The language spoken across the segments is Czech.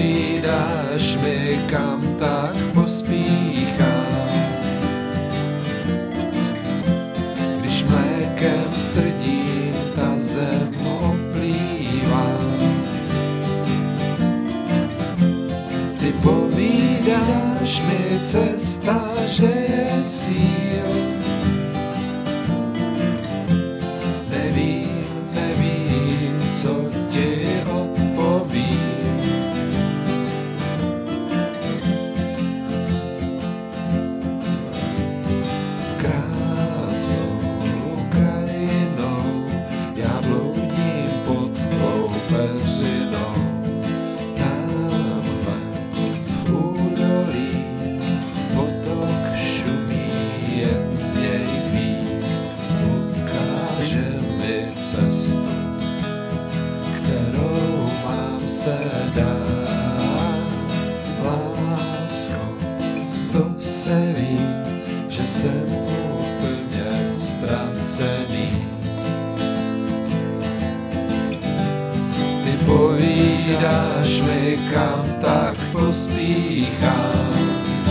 povídáš mi, kam tak pospíchám. Když mlékem strdím, ta zem oplývá. Ty povídáš mi, cesta, že je cíl. Nevím, co ti odpovím. Krásnou krajinou já bloudím pod tvou peřinou. Tamhle v údolí potok šumí, jen z něj pít ukáže mi cestu, kterou mám se dát. Lásko, to se ví, že jsem úplně ztracený. Ty povídáš mi, kam tak pospíchám.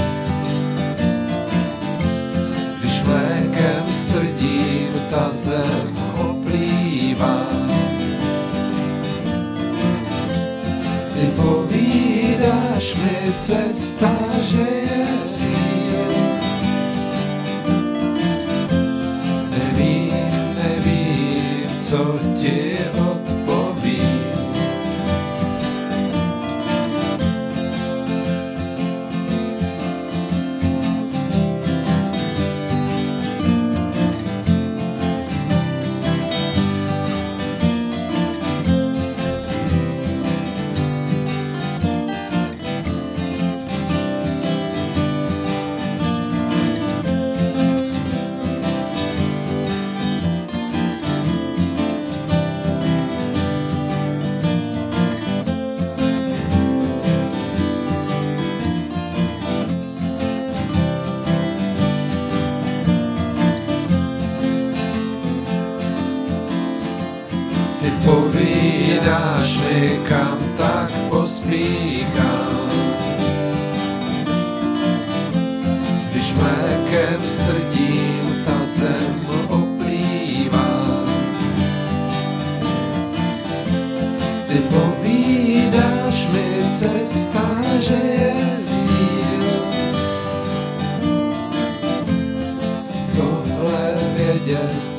Když mlékem strdím, ta zem oplývá. Ty povídáš mi, cesta, že je cíl. Nevím, co ti odpovím. Ty povídáš mi, kam tak pospíchám. Když mlékem strdím, ta zem oplývá. Ty povídáš mi, cesta, že je cíl. Tohle vědět